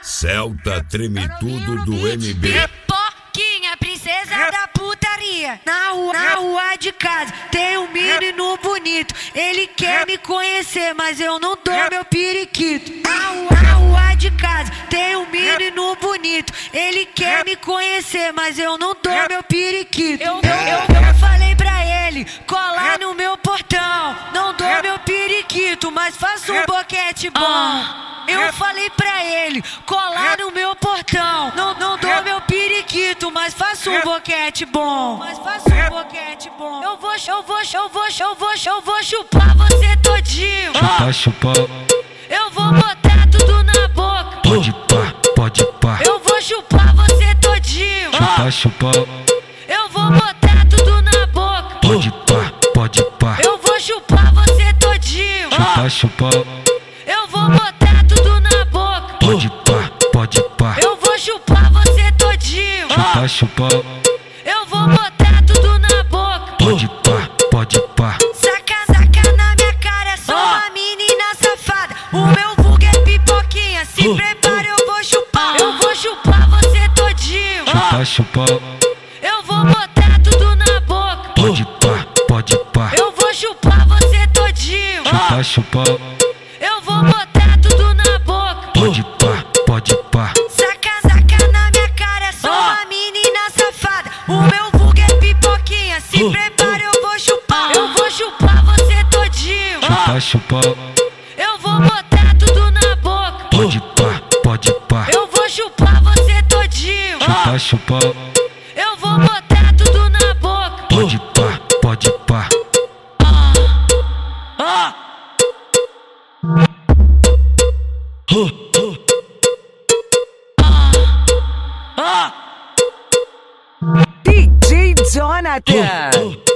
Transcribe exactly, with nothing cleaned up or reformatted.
Celta treme tudo do M B. Pipoquinha, princesa da putaria. Na rua, na rua de casa tem um menino bonito. Ele quer me conhecer, mas eu não dou meu periquito. Na rua, na rua de casa tem um menino bonito. Ele quer me conhecer, mas eu não dou meu periquito. Eu, eu, eu, eu falei pra ele colar no meu portão. Não dou meu periquito, mas faço um boquete bom. Eu falei pra ele colar no meu portão. Não, não dou meu periquito, mas faço um boquete bom. Mas faço um boquete bom. Eu vou, eu vou, eu vou, eu vou, eu vou chupar você todinho. Chupa, chupa. Eu vou botar tudo na boca. Pode pá, pode pá. Eu vou chupar você todinho. Chupa, chupa. Eu vou botar tudo na boca. Pode pá, pode pá. Eu vou chupar você todinho. Chupa, chupa. Eu vou botar tudo na boca. Pode pá, pode pá. Eu vou chupar você todinho. Chupa, chupa. Eu vou botar tudo na boca. Pode pá, pode pá. Saca, saca na minha cara, sou uma menina safada. O meu vulgo é pipoquinha, se prepara, eu vou chupar. Eu vou chupar você todinho. Chupa, chupa. Eu vou botar tudo na boca. Pode pá, pode pá. Eu vou chupar você todinho. Chupa, chupa. Eu vou botar tudo na boca. Pode pá, pode pá. Saca, saca na minha cara, sou uma menina safada. O meu vulgo é pipoquinha, se prepara, eu vou chupar. Eu vou chupar você todinho. Chupa, chupa. Eu vou botar tudo na boca. Pode pá, pode pá. Eu vou chupar você todinho. Chupa, chupa. Eu vou botar tudo na boca. Pode pá, pode pá. D J Jonathan.